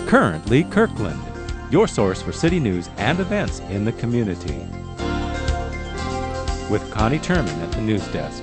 Currently Kirkland, your source for city news and events in the community. With Connie Terman at the news desk.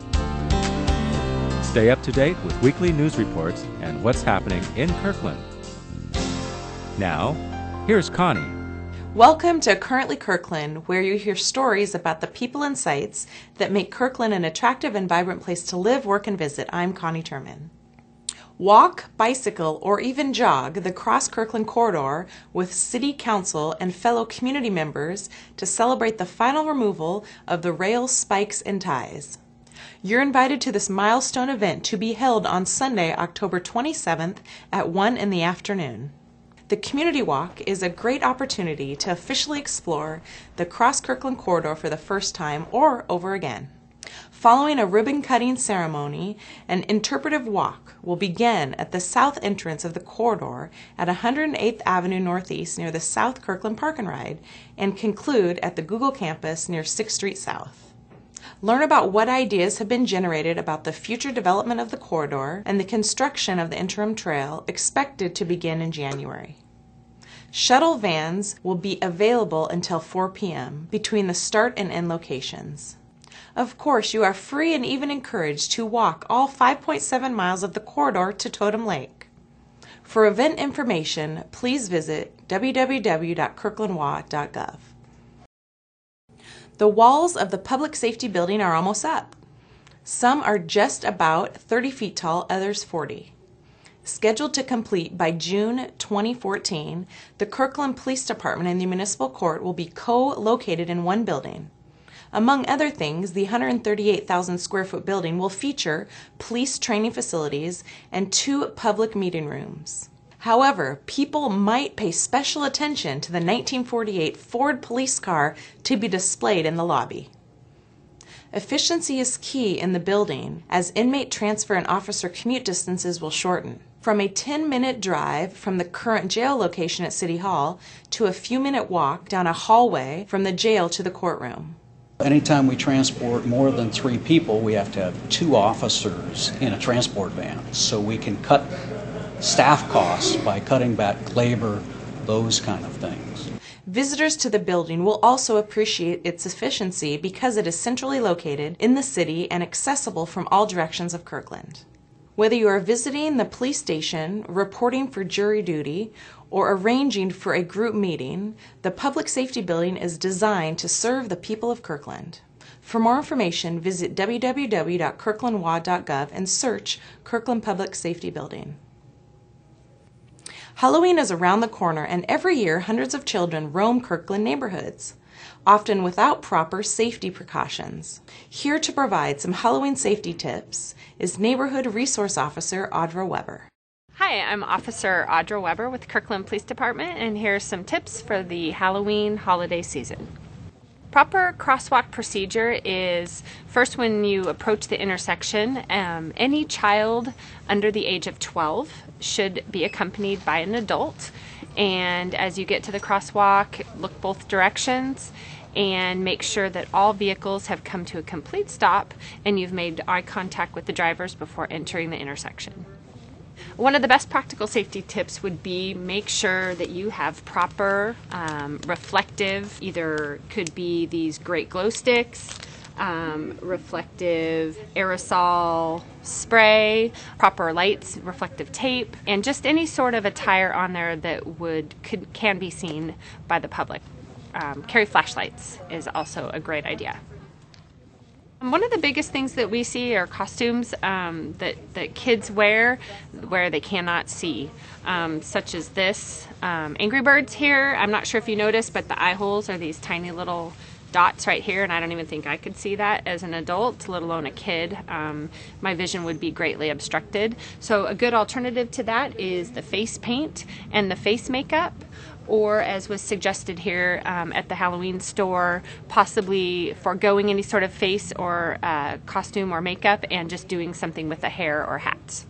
Stay up to date with weekly news reports and what's happening in Kirkland. Now, here's Connie. Welcome to Currently Kirkland, where you hear stories about the people and sites that make Kirkland an attractive and vibrant place to live, work, and visit. I'm Connie Terman. Walk, bicycle, or even jog the Cross Kirkland corridor with City Council and fellow community members to celebrate the final removal of the rail spikes and ties. You're invited to this milestone event to be held on Sunday, October 27th at 1 in the afternoon. The Community Walk is a great opportunity to officially explore the Cross Kirkland corridor for the first time or over again. Following a ribbon-cutting ceremony, an interpretive walk will begin at the south entrance of the corridor at 108th Avenue Northeast near the South Kirkland Park and Ride and conclude at the Google campus near 6th Street South. Learn about what ideas have been generated about the future development of the corridor and the construction of the interim trail expected to begin in January. Shuttle vans will be available until 4 p.m. between the start and end locations. Of course, you are free and even encouraged to walk all 5.7 miles of the corridor to Totem Lake. For event information, please visit www.kirklandwa.gov. The walls of the Public Safety Building are almost up. Some are just about 30 feet tall, others 40. Scheduled to complete by June 2014, the Kirkland Police Department and the Municipal Court will be co-located in one building. Among other things, the 138,000 square foot building will feature police training facilities and 2 public meeting rooms. However, people might pay special attention to the 1948 Ford police car to be displayed in the lobby. Efficiency is key in the building, as inmate transfer and officer commute distances will shorten. From a 10-minute drive from the current jail location at City Hall to a few-minute walk down a hallway from the jail to the courtroom. Anytime we transport more than 3 people, we have to have 2 officers in a transport van, so we can cut staff costs by cutting back labor, those kind of things. Visitors to the building will also appreciate its efficiency because it is centrally located in the city and accessible from all directions of Kirkland. Whether you are visiting the police station, reporting for jury duty, or arranging for a group meeting, the Public Safety Building is designed to serve the people of Kirkland. For more information, visit www.kirklandwa.gov and search Kirkland Public Safety Building. Halloween is around the corner, and every year hundreds of children roam Kirkland neighborhoods, often without proper safety precautions. Here to provide some Halloween safety tips is Neighborhood Resource Officer Audra Weber. Hi, I'm Officer Audra Weber with Kirkland Police Department, and here's some tips for the Halloween holiday season. Proper crosswalk procedure is first when you approach the intersection, any child under the age of 12 should be accompanied by an adult. And as you get to the crosswalk, look both directions and make sure that all vehicles have come to a complete stop and you've made eye contact with the drivers before entering the intersection. One of the best practical safety tips would be make sure that you have proper reflective, either could be these great glow sticks, reflective aerosol spray, proper lights, reflective tape, and just any sort of attire on there that can be seen by the public. Carry flashlights is also a great idea. One of the biggest things that we see are costumes that kids wear where they cannot see, such as this. Angry Birds here, I'm not sure if you noticed, but the eye holes are these tiny little dots right here, and I don't even think I could see that as an adult, let alone a kid. My vision would be greatly obstructed. So a good alternative to that is the face paint and the face makeup, or as was suggested here at the Halloween store, possibly foregoing any sort of face or costume or makeup and just doing something with the hair or hats.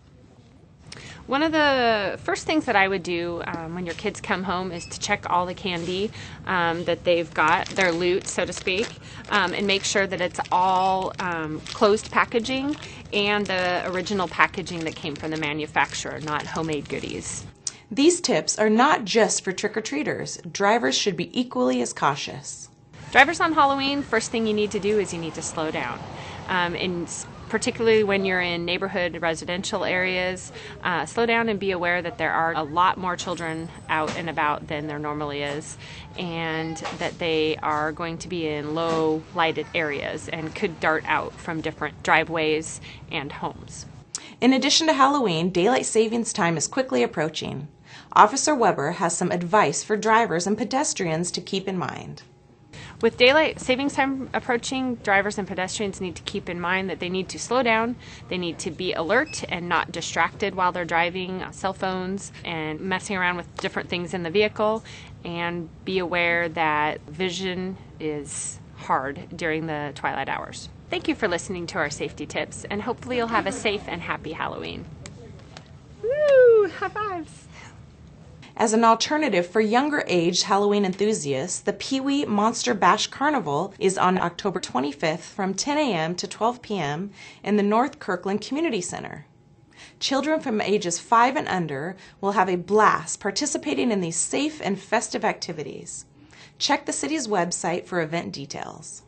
One of the first things that I would do when your kids come home is to check all the candy that they've got, their loot, so to speak, and make sure that it's all closed packaging and the original packaging that came from the manufacturer, not homemade goodies. These tips are not just for trick-or-treaters. Drivers should be equally as cautious. Drivers on Halloween, first thing you need to do is you need to slow down. And particularly when you're in neighborhood residential areas, slow down and be aware that there are a lot more children out and about than there normally is, and that they are going to be in low lighted areas and could dart out from different driveways and homes. In addition to Halloween, daylight savings time is quickly approaching. Officer Weber has some advice for drivers and pedestrians to keep in mind. With daylight savings time approaching, drivers and pedestrians need to keep in mind that they need to slow down, they need to be alert and not distracted while they're driving cell phones and messing around with different things in the vehicle, and be aware that vision is hard during the twilight hours. Thank you for listening to our safety tips, and hopefully you'll have a safe and happy Halloween. Woo! High fives! As an alternative for younger-aged Halloween enthusiasts, the Pee-wee Monster Bash Carnival is on October 25th from 10 a.m. to 12 p.m. in the North Kirkland Community Center. Children from ages 5 and under will have a blast participating in these safe and festive activities. Check the city's website for event details.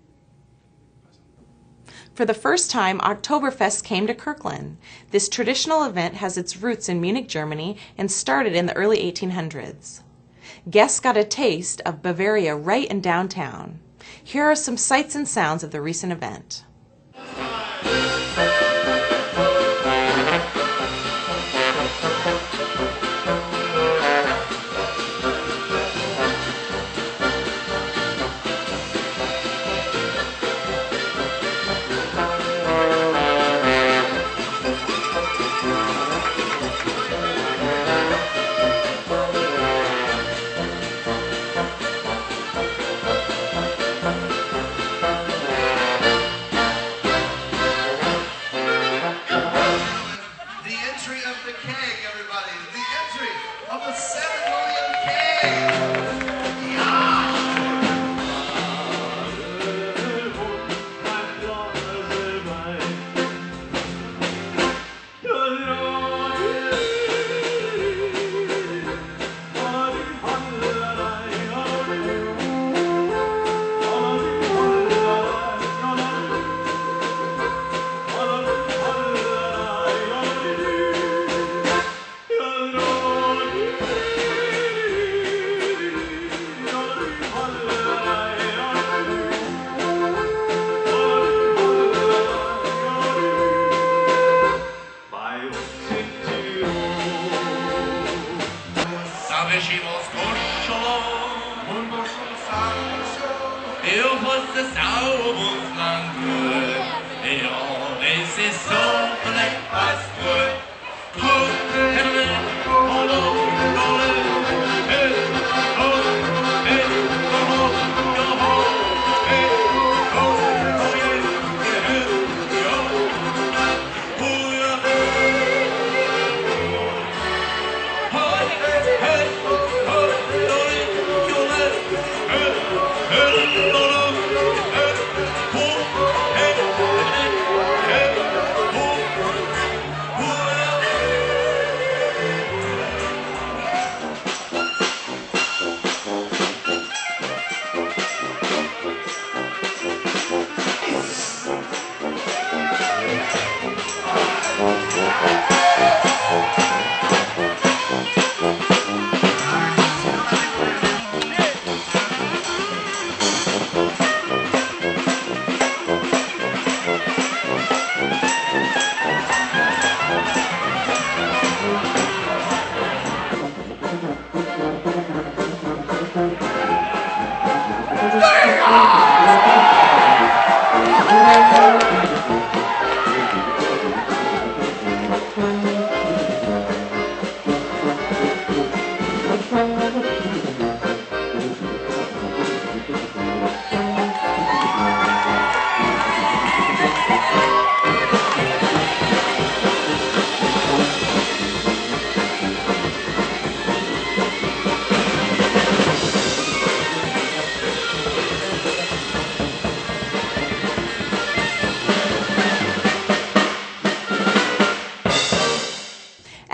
For the first time, Oktoberfest came to Kirkland. This traditional event has its roots in Munich, Germany, and started in the early 1800s. Guests got a taste of Bavaria right in downtown. Here are some sights and sounds of the recent event.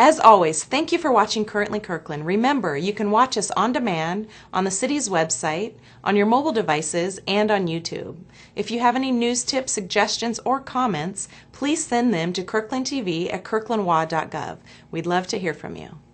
As always, thank you for watching Currently Kirkland. Remember, you can watch us on demand on the city's website, on your mobile devices, and on YouTube. If you have any news tips, suggestions, or comments, please send them to kirklandtv@kirklandwa.gov. We'd love to hear from you.